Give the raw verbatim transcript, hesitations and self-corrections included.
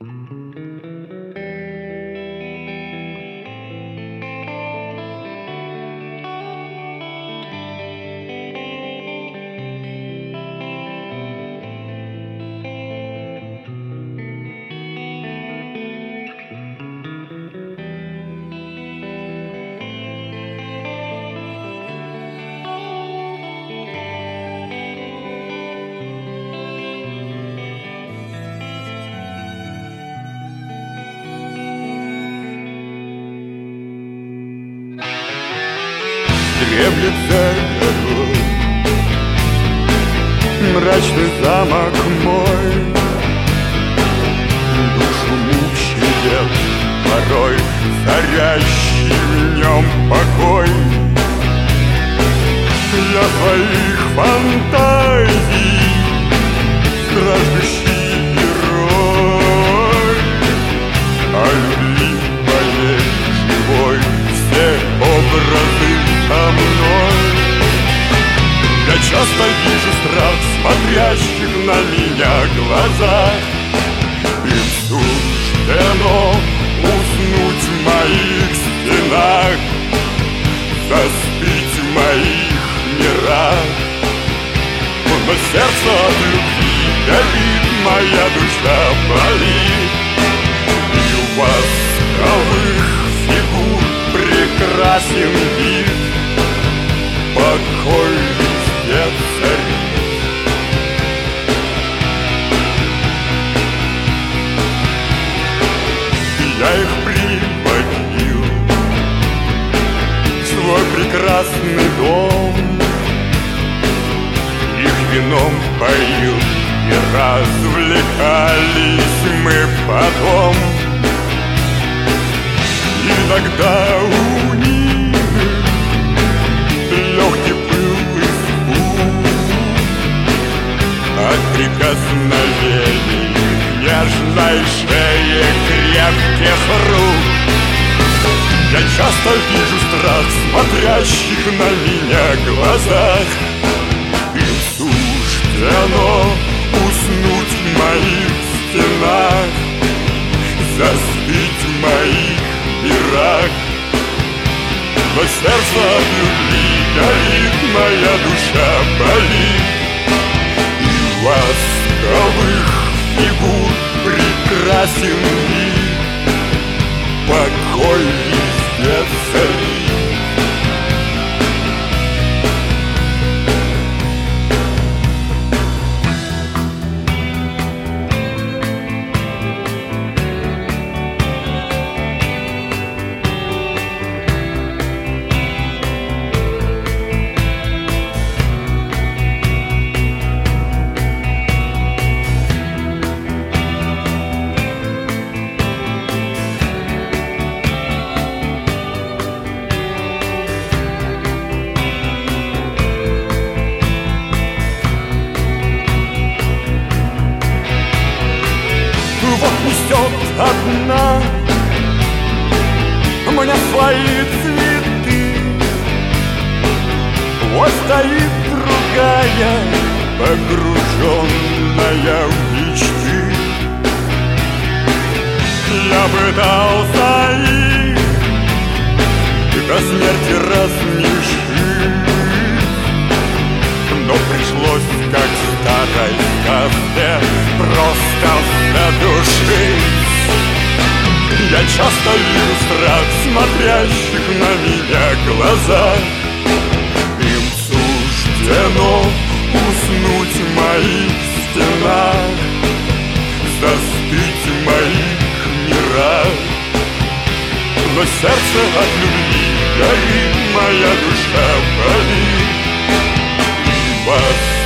Дремлет за горой мрачный замок мой, душу мучает порой царящий в нем покой. Для своих фантазий страждущий герой, о любви моей живой все образы со мной. Я часто вижу страх смотрящих на меня глазах. Им суждено уснуть в моих стенах, заспить в моих мирах. Но сердце от любви горит, моя душа болит, и у восковых фигур прекрасен вид, покой везде царит. Я их приводил в свой прекрасный дом, их вином поил, и развлекались мы потом. Иногда у них легкий был испуг от прикосновений нежной шеи крепких рук. Я часто вижу страх смотрящих на меня глазах. Им суждено уснуть в моих стенах, заспить в моих мирах. Но сердце от любви горит, моя душа болит, и восковых фигур прекрасен вид, покой везде царит. Вот несет одна мне свои цветы, вот стоит другая, погруженная в мечты. Я пытался их до смерти рассмешить, но пришлось, как в старой сказке, просто задушить. Я часто вижу страх смотрящих на меня глазах. Им суждено уснуть в моих стенах, застыть в моих мирах. Но сердце от любви горит, моя душа болит, и вас